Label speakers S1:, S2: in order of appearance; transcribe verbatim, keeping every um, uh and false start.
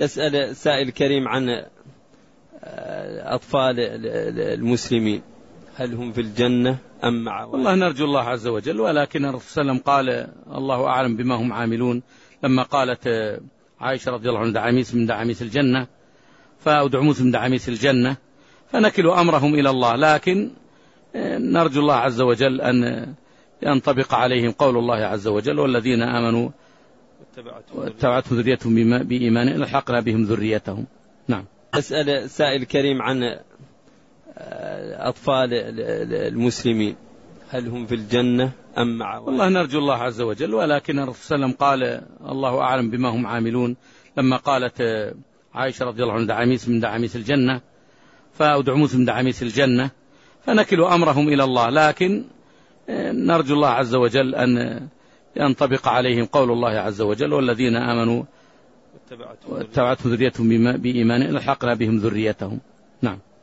S1: يسأل سائل كريم عن أطفال المسلمين، هل هم في الجنة أم مع والدهم؟
S2: والله نرجو الله عز وجل، ولكن الرسول صلى الله عليه وسلم قال الله أعلم بما هم عاملون، لما قالت عائشة رضي الله عنها دعاميس من دعاميس الجنة أو دعموس من دعاميس الجنة، فنكل أمرهم إلى الله، لكن نرجو الله عز وجل أن ينطبق عليهم قول الله عز وجل والذين آمنوا واتبعتهم ذريتهم بإيمان ألحقنا بهم ذريتهم. نعم.
S1: أسأل سائل كريم عن أطفال المسلمين، هل هم في الجنة أم مع والدهم؟
S2: والله نرجو الله عز وجل، ولكن الرسول صلى الله عليه وسلم قال الله أعلم بما هم عاملون، لما قالت عائشة رضي الله عنها دعاميس من دعاميس الجنة أو دعموس من دعاميس الجنة، فنكل أمرهم إلى الله، لكن نرجو الله عز وجل أن ينطبق عليهم قول الله عز وجل والذين آمنوا واتبعتهم ذريتهم بإيمان ألحقنا بهم ذريتهم. نعم.